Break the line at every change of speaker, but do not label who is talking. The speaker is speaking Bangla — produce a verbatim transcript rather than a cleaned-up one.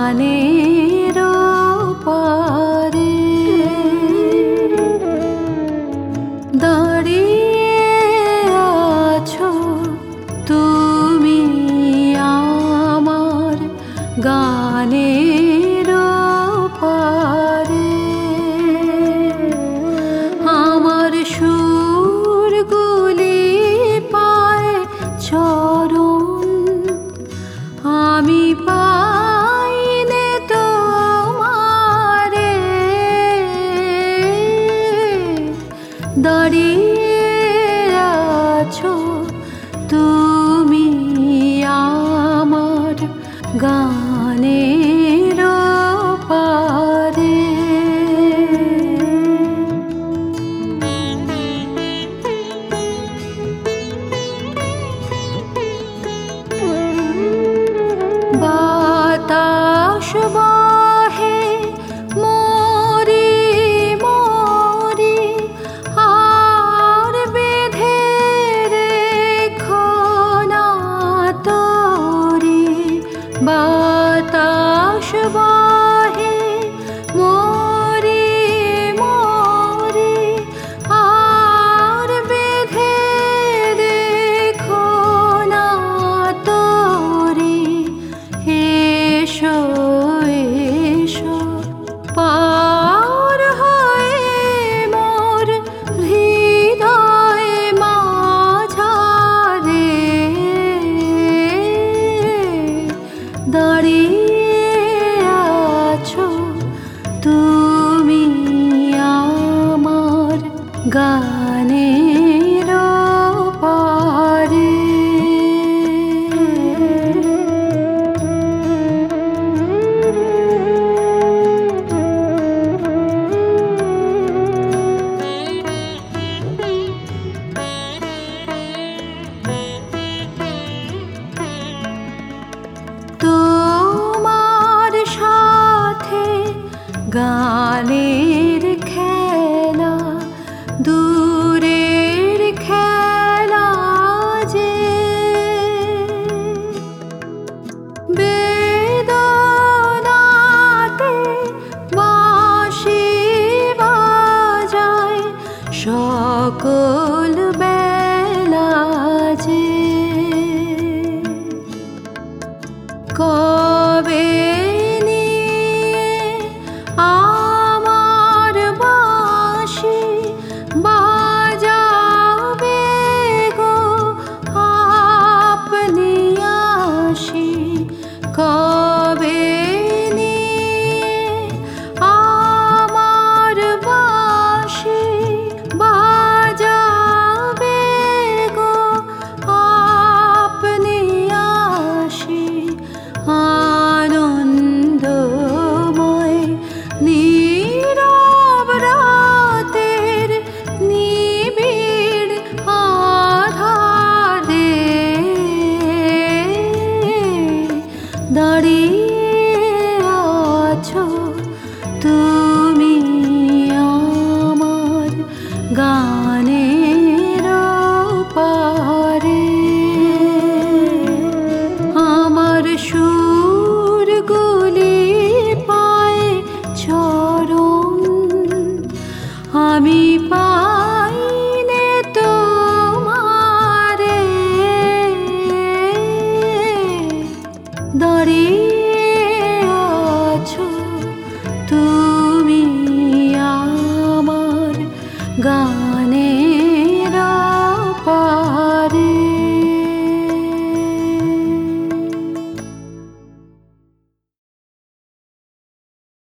গানের পারে দাঁড়িয়ে আছো তুমি আমার গানের পারে। আমার সুরগুলি পায় চরণ, আমি পাইনে তোমারে। দাঁড়িয়ে আছো তুমি আমার গানের পারে। বাতাস বহে মরি মরি আর বেঁধে রেখো না তরি। বাতাস বহে মরি মরি আর বেঁধে রেখো না তরি। এসো এসো পার হয়ে মোর হৃদয় মাঝারে। দাঁড়িয়ে আছো তুমি আমার গানের পারে। তোমার সাথে গানে